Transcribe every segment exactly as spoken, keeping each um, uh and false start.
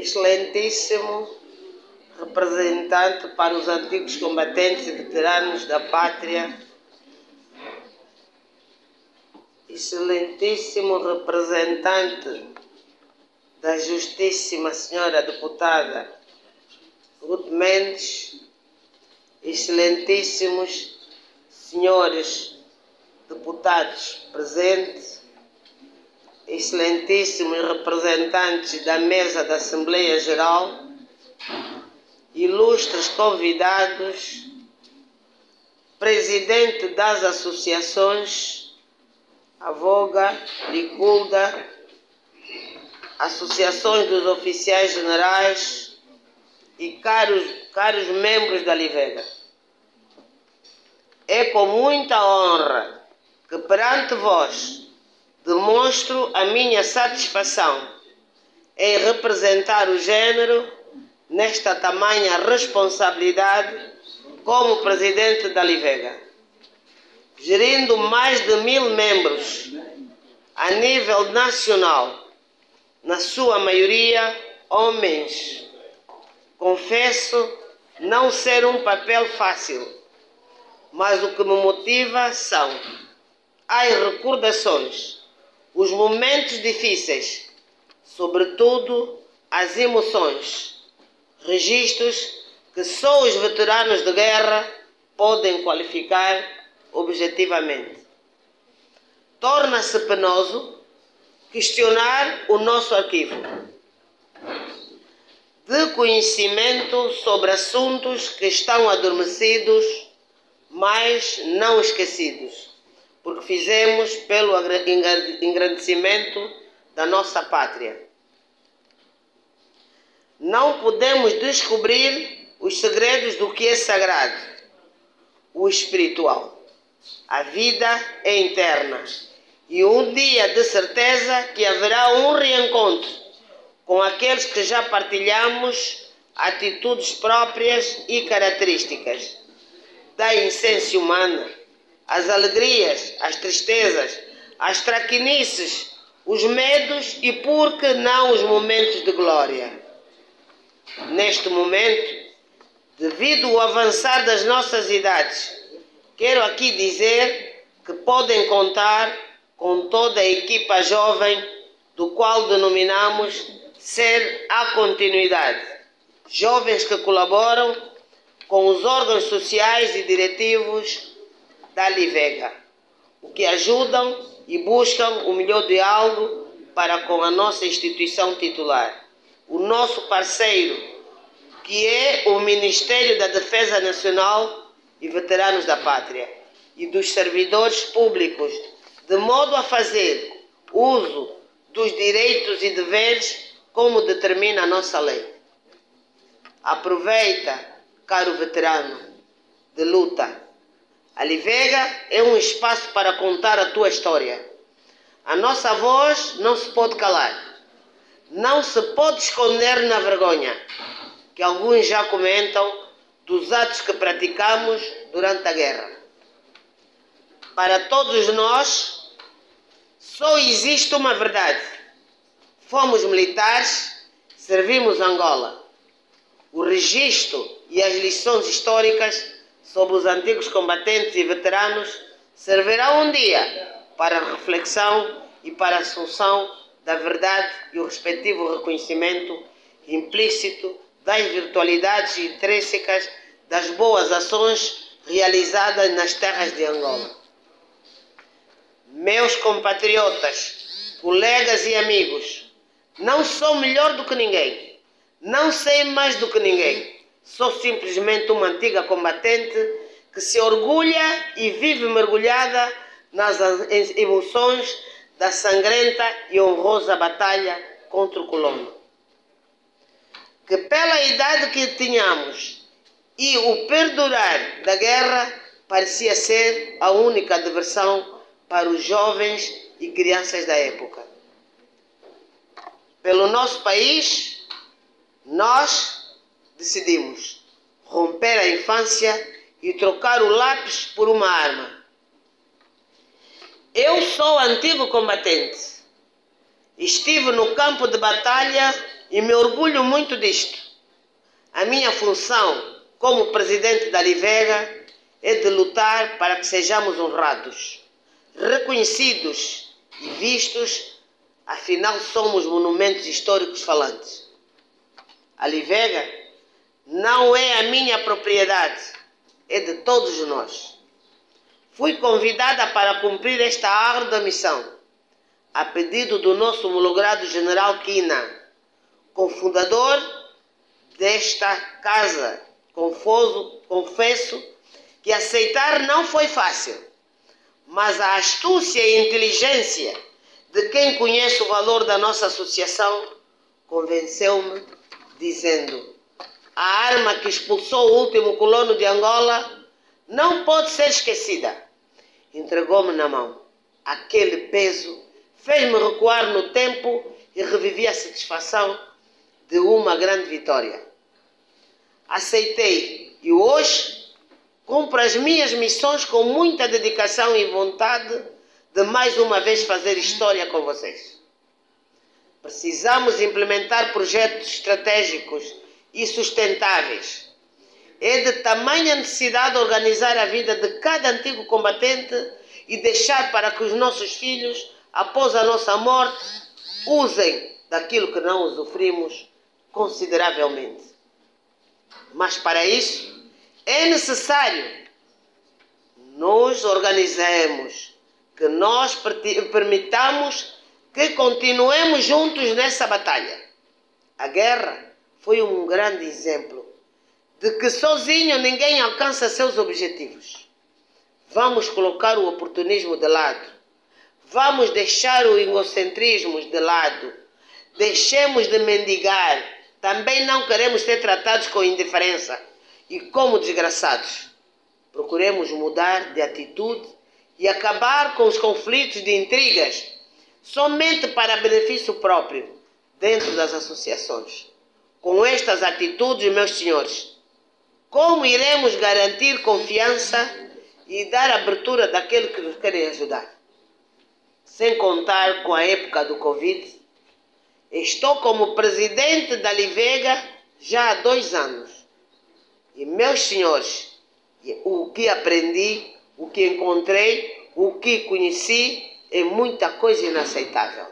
excelentíssimo representante para os antigos combatentes e veteranos da pátria, excelentíssimo representante da Justíssima Senhora Deputada Ruth Mendes, excelentíssimos senhores deputados presentes, excelentíssimos representantes da mesa da Assembleia Geral, ilustres convidados, presidente das associações Avoga, Liculda, associações dos oficiais generais e caros, caros membros da Livega. É com muita honra que perante vós demonstro a minha satisfação em representar o género nesta tamanha responsabilidade como presidente da Livega, gerindo mais de mil membros a nível nacional, na sua maioria homens. Confesso não ser um papel fácil, mas o que me motiva são as recordações, os momentos difíceis, sobretudo as emoções, registros que só os veteranos de guerra podem qualificar objetivamente. Torna-se penoso questionar o nosso arquivo de conhecimento sobre assuntos que estão adormecidos, mas não esquecidos, porque fizemos pelo engrandecimento da nossa pátria. Não podemos descobrir os segredos do que é sagrado, o espiritual. A vida é interna e um dia de certeza que haverá um reencontro com aqueles que já partilhamos atitudes próprias e características da essência humana, as alegrias, as tristezas, as traquinices, os medos e, por que não, os momentos de glória. Neste momento, devido ao avançar das nossas idades, quero aqui dizer que podem contar com toda a equipa jovem, do qual denominamos ser a continuidade. Jovens que colaboram com os órgãos sociais e diretivos da Livega, o que ajudam e buscam o melhor diálogo para com a nossa instituição titular. O nosso parceiro, que é o Ministério da Defesa Nacional e Veteranos da Pátria, e dos servidores públicos, de modo a fazer uso dos direitos e deveres como determina a nossa lei. Aproveita, caro veterano de luta. A Livega é um espaço para contar a tua história. A nossa voz não se pode calar. Não se pode esconder na vergonha, que alguns já comentam, dos atos que praticamos durante a guerra. Para todos nós, só existe uma verdade. Fomos militares, servimos Angola. O registro e as lições históricas sobre os antigos combatentes e veteranos servirão um dia para a reflexão e para a assunção da verdade e o respectivo reconhecimento implícito das virtualidades intrínsecas das boas ações realizadas nas terras de Angola. Meus compatriotas, colegas e amigos, não sou melhor do que ninguém, não sei mais do que ninguém. Sou simplesmente uma antiga combatente que se orgulha e vive mergulhada nas emoções da sangrenta e honrosa batalha contra o colono. Que pela idade que tínhamos e o perdurar da guerra parecia ser a única diversão para os jovens e crianças da época. Pelo nosso país, nós decidimos romper a infância e trocar o lápis por uma arma. Eu sou antigo combatente. Estive no campo de batalha e me orgulho muito disto. A minha função como presidente da Alivega é de lutar para que sejamos honrados, reconhecidos e vistos, afinal somos monumentos históricos falantes. A Alivega não é a minha propriedade, é de todos nós. Fui convidada para cumprir esta árdua missão, a pedido do nosso homologado general Quina, cofundador desta casa. Confuso, confesso que aceitar não foi fácil, mas a astúcia e inteligência de quem conhece o valor da nossa associação convenceu-me, dizendo: a arma que expulsou o último colono de Angola não pode ser esquecida. Entregou-me na mão. Aquele peso fez-me recuar no tempo e revivi a satisfação de uma grande vitória. Aceitei e hoje cumpro as minhas missões com muita dedicação e vontade de mais uma vez fazer história com vocês. Precisamos implementar projetos estratégicos e sustentáveis. É de tamanha necessidade organizar a vida de cada antigo combatente e deixar para que os nossos filhos, após a nossa morte, usem daquilo que não usufruímos consideravelmente. Mas para isso é necessário nos organizemos, que nós permitamos que continuemos juntos nessa batalha. A guerra foi um grande exemplo de que sozinho ninguém alcança seus objetivos. Vamos colocar o oportunismo de lado. Vamos deixar o egocentrismo de lado. Deixemos de mendigar. Também não queremos ser tratados com indiferença e como desgraçados. Procuremos mudar de atitude e acabar com os conflitos de intrigas somente para benefício próprio dentro das associações. Com estas atitudes, meus senhores, como iremos garantir confiança e dar abertura daqueles que nos querem ajudar? Sem contar com a época do Covid, estou como presidente da Alivega já há dois anos. E, meus senhores, o que aprendi, o que encontrei, o que conheci, é muita coisa inaceitável.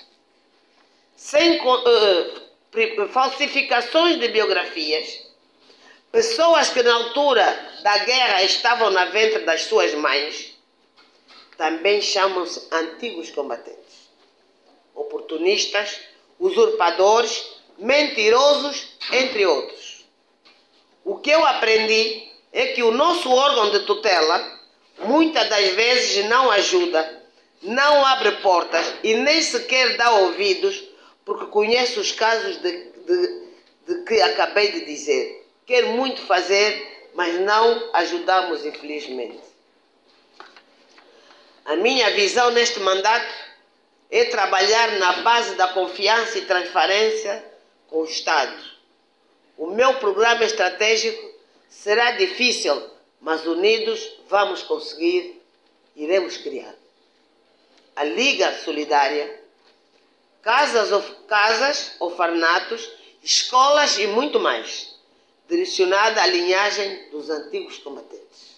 Sem uh, falsificações de biografias, pessoas que na altura da guerra estavam na ventre das suas mães, também chamam-se antigos combatentes. Oportunistas, usurpadores, mentirosos, entre outros. O que eu aprendi é que o nosso órgão de tutela muitas das vezes não ajuda, não abre portas e nem sequer dá ouvidos, porque conhece os casos de, de, de que acabei de dizer. Quer muito fazer, mas não ajudamos, infelizmente. A minha visão neste mandato é trabalhar na base da confiança e transparência com o Estado. O meu programa estratégico será difícil, mas unidos vamos conseguir, iremos criar. A Liga Solidária, casas, casas, orfanatos, escolas e muito mais, direcionada à linhagem dos antigos combatentes.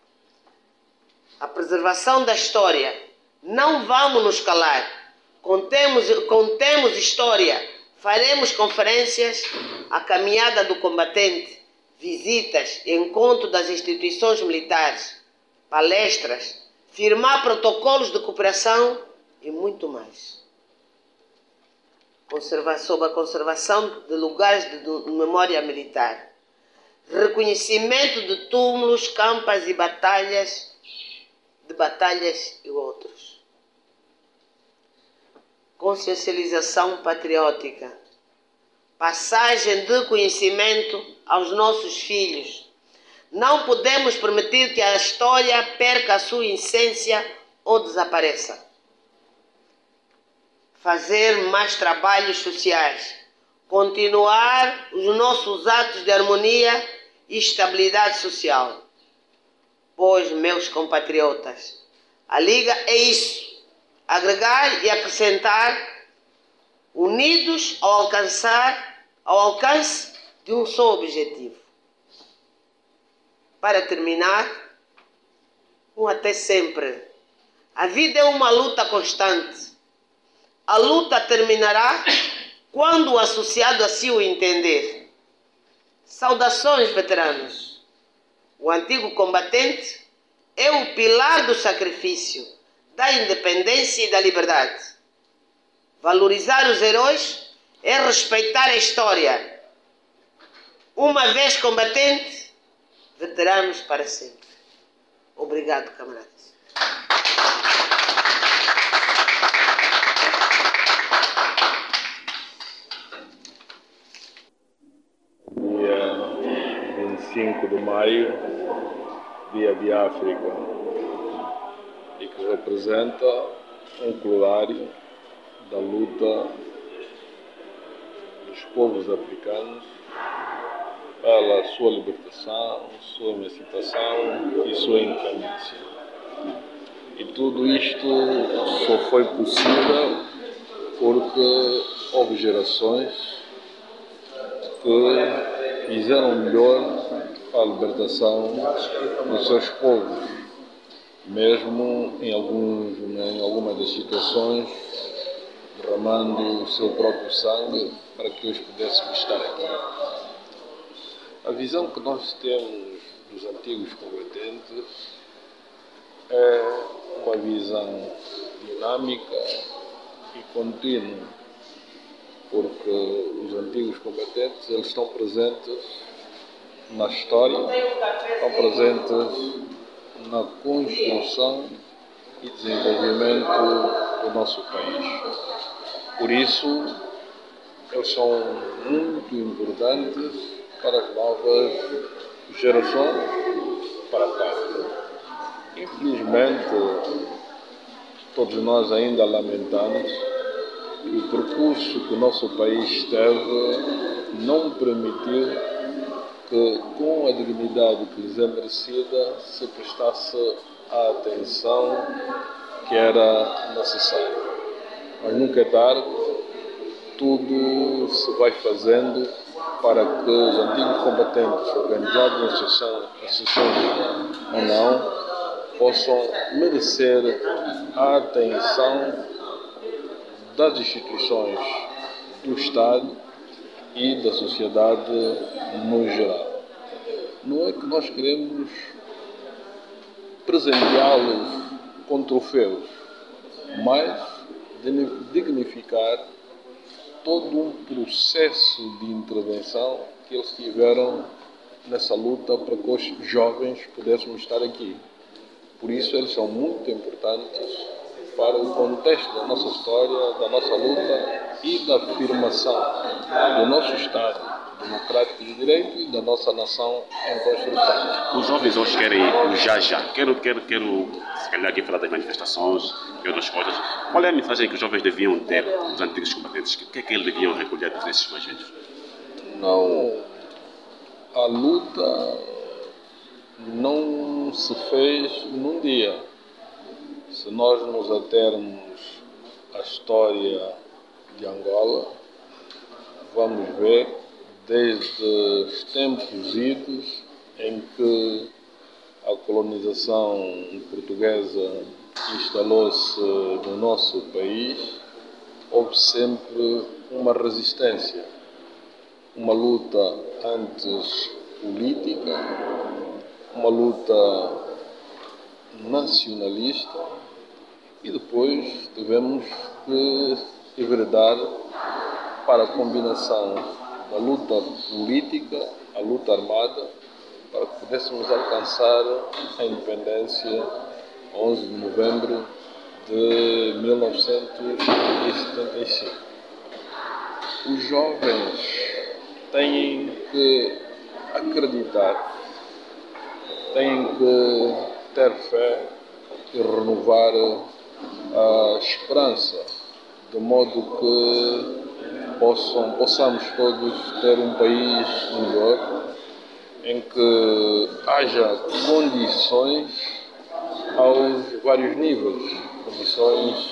A preservação da história, não vamos nos calar, contemos, contemos história, faremos conferências, a caminhada do combatente, visitas, encontro das instituições militares, palestras, firmar protocolos de cooperação e muito mais. Conserva, sobre a conservação de lugares de, de memória militar, reconhecimento de túmulos, campas e batalhas, de batalhas e outros. Consciencialização patriótica, passagem de conhecimento aos nossos filhos. Não podemos permitir que a história perca a sua essência ou desapareça. Fazer mais trabalhos sociais, continuar os nossos atos de harmonia e estabilidade social. Pois, meus compatriotas, a Liga é isso, agregar e acrescentar unidos ao alcançar, ao alcance de um só objetivo. Para terminar, um até sempre. A vida é uma luta constante. A luta terminará quando o associado assim o entender. Saudações, veteranos. O antigo combatente é o pilar do sacrifício, da independência e da liberdade. Valorizar os heróis é respeitar a história. Uma vez combatente, veteranos para sempre. Obrigado, camaradas. Dia vinte e cinco de maio, Dia de África, e que representa um corolário da luta dos povos africanos pela sua libertação, sua emancipação e sua independência. E tudo isto só foi possível porque houve gerações que fizeram melhor a libertação dos seus povos, mesmo em, alguns, em algumas das situações derramando o seu próprio sangue para que hoje pudéssemos estar aqui. A visão que nós temos dos antigos combatentes é uma visão dinâmica e contínua, porque os antigos combatentes eles estão presentes na história, estão presentes na construção e desenvolvimento do nosso país. Por isso, eles são muito importantes para as novas gerações para cá. Infelizmente, todos nós ainda lamentamos que o percurso que o nosso país teve não permitiu que, com a dignidade que lhes é merecida, se prestasse a atenção que era necessária. Mas nunca é tarde, tudo se vai fazendo para que os antigos combatentes, organizados em associações ou não, possam merecer a atenção das instituições do Estado e da sociedade no geral. Não é que nós queremos presenteá-los com troféus, mas dignificar todo um processo de intervenção que eles tiveram nessa luta para que os jovens pudéssemos estar aqui. Por isso eles são muito importantes para o contexto da nossa história, da nossa luta e da afirmação do nosso Estado democrático de direito e da nossa nação em construção. Os jovens hoje querem o já já. Quero, quero, quero, se calhar aqui falar das manifestações e outras coisas. Qual é a mensagem que os jovens deviam ter, os antigos combatentes? O que é que eles deviam recolher desses eventos? Não, a luta não se fez num dia. Se nós nos atermos à história de Angola, vamos ver desde os tempos idos em que a colonização portuguesa instalou-se no nosso país, houve sempre uma resistência, uma luta antes política, uma luta nacionalista e depois tivemos que enveredar para a combinação da luta política, a luta armada, para que pudéssemos alcançar a independência onze de novembro de mil novecentos e setenta e cinco. Os jovens têm que acreditar, têm que ter fé e renovar a esperança, de modo que possam, possamos todos ter um país melhor, em que haja condições aos vários níveis, condições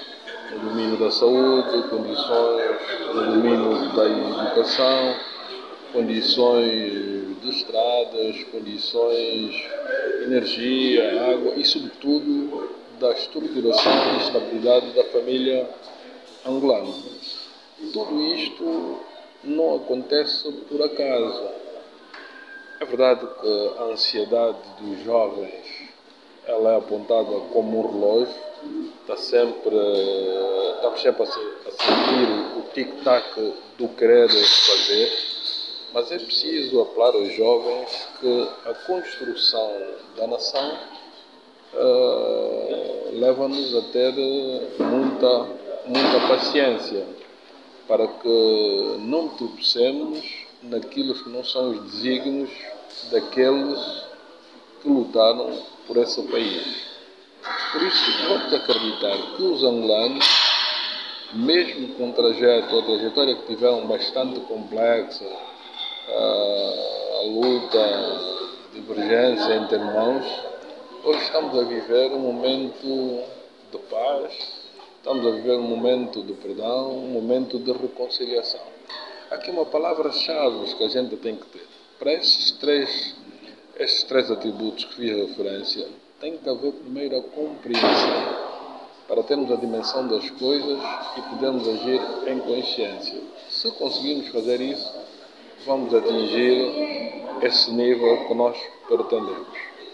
no domínio da saúde, condições no domínio da educação, condições de estradas, condições de energia, água e, sobretudo, da estruturação e estabilidade da família angolana. Tudo isto não acontece por acaso. É verdade que a ansiedade dos jovens ela é apontada como um relógio, está sempre, estamos sempre a sentir o tic-tac do querer fazer, mas é preciso apelar aos jovens que a construção da nação uh, leva-nos a ter muita, muita paciência para que não tropecemos naquilo que não são os desígnios daqueles que lutaram por esse país. Por isso, vamos acreditar que os angolanos, mesmo com um trajeto, a trajetória que tiveram bastante complexa, a, a luta, a divergência entre irmãos, hoje estamos a viver um momento de paz, estamos a viver um momento de perdão, um momento de reconciliação. Há aqui uma palavra-chave que a gente tem que ter. Para esses três, esses três atributos que fiz referência, tem que haver primeiro a compreensão, para termos a dimensão das coisas e podermos agir em consciência. Se conseguirmos fazer isso, vamos atingir esse nível que nós pretendemos.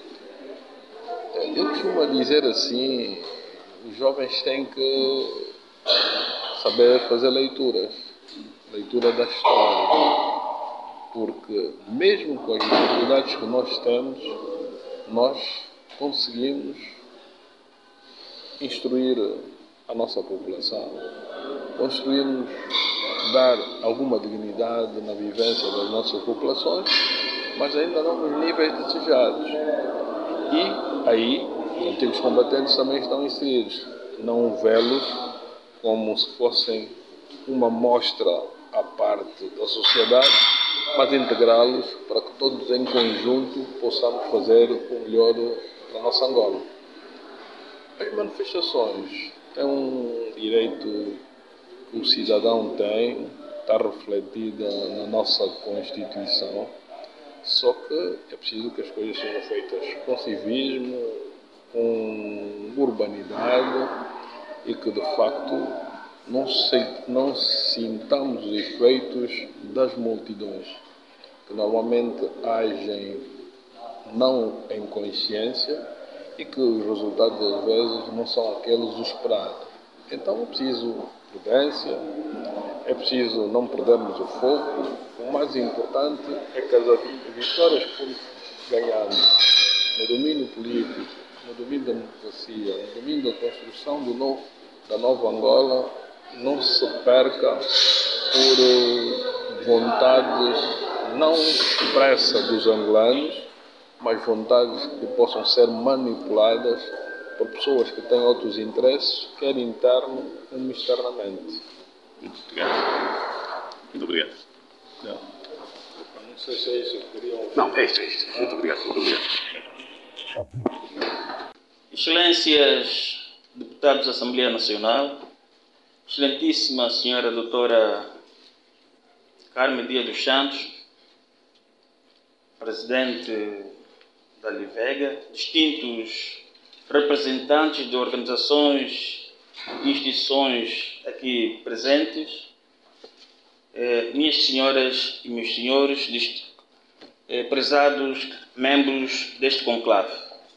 Eu costumo dizer assim, os jovens têm que saber fazer leituras, leitura da história, porque mesmo com as dificuldades que nós temos, nós conseguimos instruir a nossa população, conseguimos dar alguma dignidade na vivência das nossas populações, mas ainda não nos níveis desejados. E aí, os antigos combatentes também estão inseridos, não vê-los como se fossem uma mostra à parte da sociedade, mas integrá-los para que todos em conjunto possamos fazer o melhor para a nossa Angola. As manifestações é um direito que o cidadão tem, está refletida na nossa Constituição, só que é preciso que as coisas sejam feitas com civismo, com urbanidade e que de facto não, se, não sintamos os efeitos das multidões, que normalmente agem não em consciência e que os resultados às vezes não são aqueles esperados. Então é preciso prudência, é preciso não perdermos o foco. O mais importante é que as vitórias que fomos ganhando no domínio político, no domínio da democracia, no domínio da construção do novo, da nova Angola, não se perca por vontades não expressas dos angolanos, mas vontades que possam ser manipuladas por pessoas que têm outros interesses, quer interno como externamente. Muito obrigado. Muito obrigado. Não, não sei se é isso que queriam. Não, é isto, é isto. Muito obrigado. Muito obrigado. Excelências, deputados da Assembleia Nacional, excelentíssima senhora doutora Carmen Dias dos Santos, presidente da Livega, distintos representantes de organizações e instituições aqui presentes, eh, minhas senhoras e meus senhores, dest, eh, prezados membros deste conclave.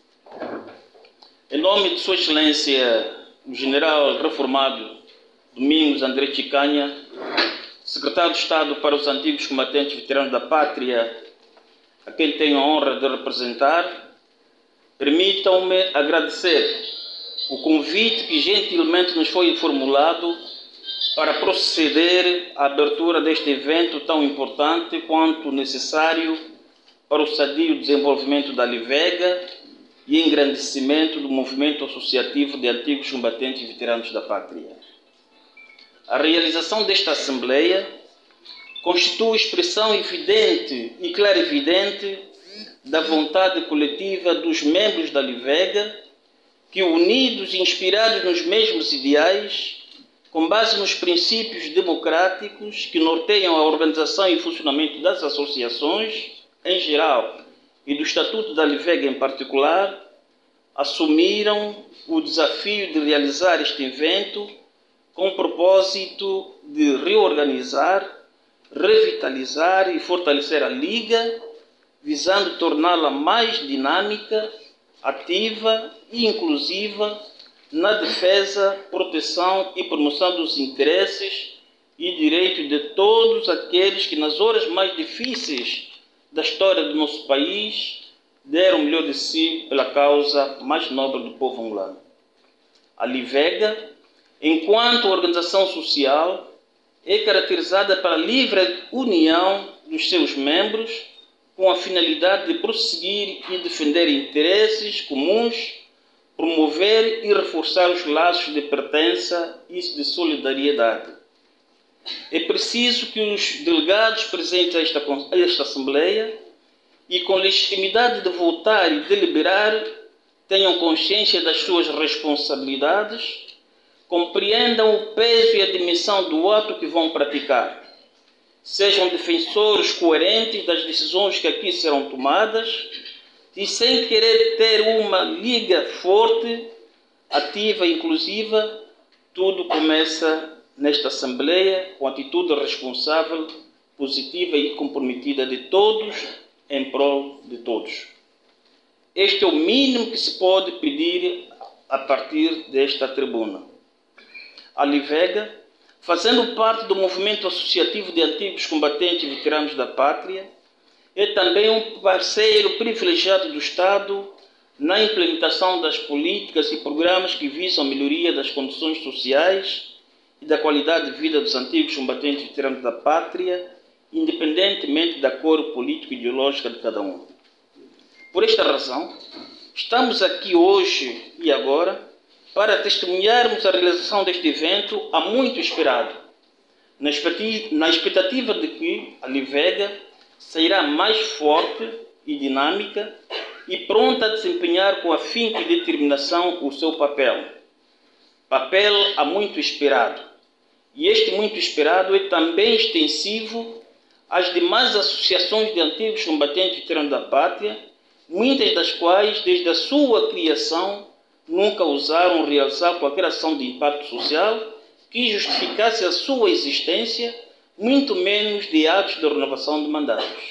Em nome de Sua Excelência, o General Reformado Domingos André Chicanha, Secretário de Estado para os Antigos Combatentes Veteranos da Pátria, a quem tenho a honra de representar, permitam-me agradecer o convite que gentilmente nos foi formulado para proceder à abertura deste evento tão importante quanto necessário para o sadio desenvolvimento da Livega e engrandecimento do movimento associativo de antigos combatentes e veteranos da pátria. A realização desta Assembleia constitui expressão evidente e clarividente da vontade coletiva dos membros da Livega que, unidos e inspirados nos mesmos ideais, com base nos princípios democráticos que norteiam a organização e funcionamento das associações em geral e do Estatuto da Alivega em particular, assumiram o desafio de realizar este evento com o propósito de reorganizar, revitalizar e fortalecer a Liga, visando torná-la mais dinâmica, ativa e inclusiva na defesa, proteção e promoção dos interesses e direitos de todos aqueles que nas horas mais difíceis da história do nosso país deram o melhor de si pela causa mais nobre do povo angolano. A Alivega, enquanto organização social, é caracterizada pela livre união dos seus membros com a finalidade de prosseguir e defender interesses comuns, promover e reforçar os laços de pertença e de solidariedade. É preciso que os delegados presentes a esta, a esta Assembleia e com legitimidade de votar e deliberar tenham consciência das suas responsabilidades, compreendam o peso e a dimensão do ato que vão praticar, sejam defensores coerentes das decisões que aqui serão tomadas e, sem querer ter uma liga forte, ativa e inclusiva, tudo começa nesta Assembleia com atitude responsável, positiva e comprometida de todos em prol de todos. Este é o mínimo que se pode pedir a partir desta tribuna. A Alivega, fazendo parte do movimento associativo de antigos combatentes e veteranos da pátria, é também um parceiro privilegiado do Estado na implementação das políticas e programas que visam a melhoria das condições sociais e da qualidade de vida dos antigos combatentes e veteranos da pátria, independentemente da cor política e ideológica de cada um. Por esta razão, estamos aqui hoje e agora para testemunharmos a realização deste evento há muito esperado, na expectativa de que a Alivega sairá mais forte e dinâmica e pronta a desempenhar com afinco e determinação o seu papel. Papel há muito esperado. E este muito esperado é também extensivo às demais associações de antigos combatentes e veteranos da pátria, muitas das quais, desde a sua criação, nunca ousaram realizar qualquer ação de impacto social que justificasse a sua existência, muito menos de atos de renovação de mandatos.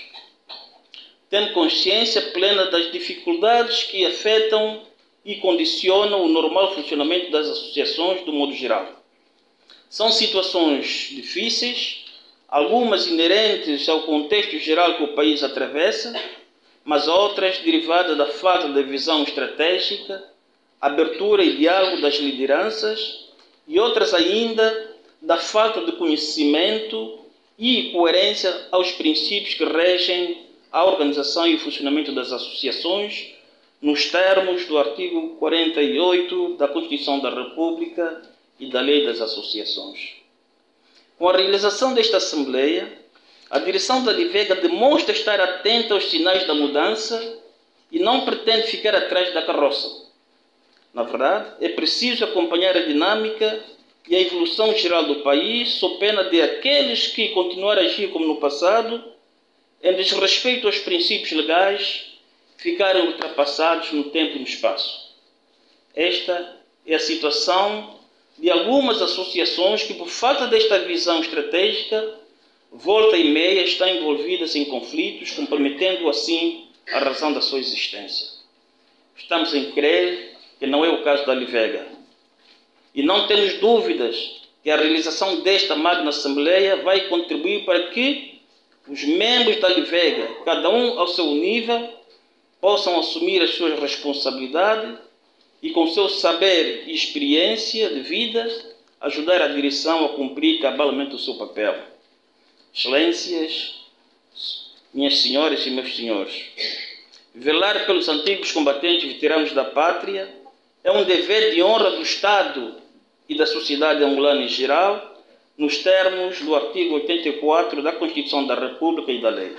Tendo consciência plena das dificuldades que afetam e condicionam o normal funcionamento das associações do modo geral. São situações difíceis, algumas inerentes ao contexto geral que o país atravessa, mas outras derivadas da falta de visão estratégica, abertura e diálogo das lideranças, e outras ainda da falta de conhecimento e coerência aos princípios que regem a organização e o funcionamento das associações, nos termos do artigo quarenta e oito da Constituição da República e da Lei das Associações. Com a realização desta Assembleia, a direção da Alivega demonstra estar atenta aos sinais da mudança e não pretende ficar atrás da carroça. Na verdade, é preciso acompanhar a dinâmica e a evolução geral do país, sob pena de aqueles que continuarem a agir como no passado, em desrespeito aos princípios legais, ficarem ultrapassados no tempo e no espaço. Esta é a situação de algumas associações que, por falta desta visão estratégica, volta e meia estão envolvidas em conflitos, comprometendo assim a razão da sua existência. Estamos em crer que não é o caso da Alivega. E não temos dúvidas que a realização desta magna Assembleia vai contribuir para que os membros da Alivega, cada um ao seu nível, possam assumir as suas responsabilidades e, com seu saber e experiência de vida, ajudar a direção a cumprir cabalmente o seu papel. Excelências, minhas senhoras e meus senhores, velar pelos antigos combatentes e veteranos da pátria é um dever de honra do Estado e da sociedade angolana em geral, nos termos do artigo oitenta e quatro da Constituição da República e da Lei.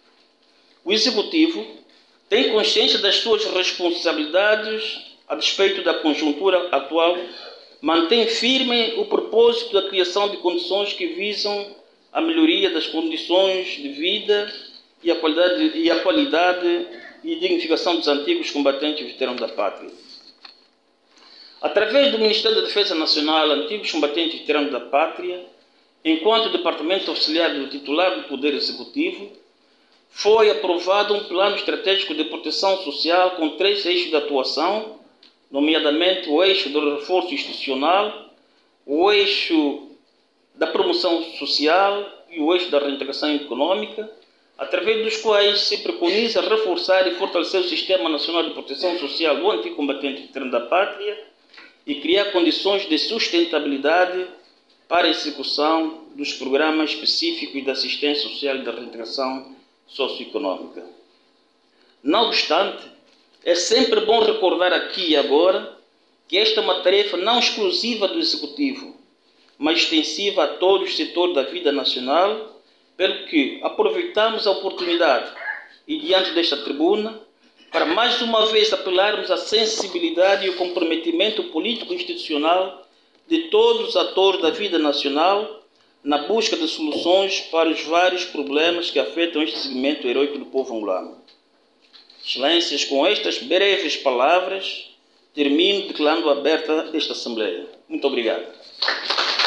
O Executivo tem consciência das suas responsabilidades a despeito da conjuntura atual mantém firme o propósito da criação de condições que visam a melhoria das condições de vida e a qualidade e a qualidade e dignificação dos antigos combatentes veteranos da pátria. Através do Ministério da Defesa Nacional, antigos combatentes veteranos da pátria, enquanto Departamento Auxiliar do titular do Poder Executivo, foi aprovado um plano estratégico de proteção social com três eixos de atuação, nomeadamente o eixo do reforço institucional, o eixo da promoção social e o eixo da reintegração econômica, através dos quais se preconiza reforçar e fortalecer o Sistema Nacional de Proteção Social do antigo combatente veterano da pátria e criar condições de sustentabilidade para a execução dos programas específicos de assistência social e da reintegração socioeconômica. Não obstante, é sempre bom recordar aqui e agora que esta é uma tarefa não exclusiva do Executivo, mas extensiva a todos os setores da vida nacional, pelo que aproveitamos a oportunidade e diante desta tribuna para mais uma vez apelarmos à sensibilidade e o comprometimento político e institucional de todos os atores da vida nacional na busca de soluções para os vários problemas que afetam este segmento heróico do povo angolano. Excelências, com estas breves palavras, termino declarando aberta esta Assembleia. Muito obrigado.